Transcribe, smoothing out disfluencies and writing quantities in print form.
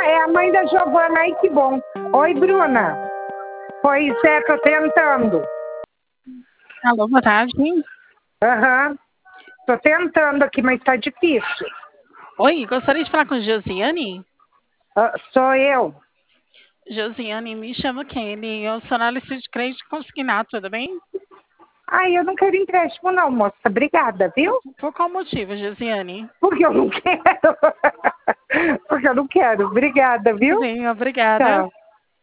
é a mãe da Giovana. Ai, que bom. Oi, Bruna. Pois é, tô tentando. Alô, boa tarde. Aham. Tô tentando aqui, mas tá difícil. Oi, gostaria de falar com Josiane? Sou eu. Josiane, me chamo Kelly. Eu sou analista de crédito consignado, tudo bem? Ai, eu não quero empréstimo não, moça. Obrigada, viu? Por qual motivo, Josiane? Porque eu não quero. Porque eu não quero. Obrigada, viu? Sim, obrigada. Tchau.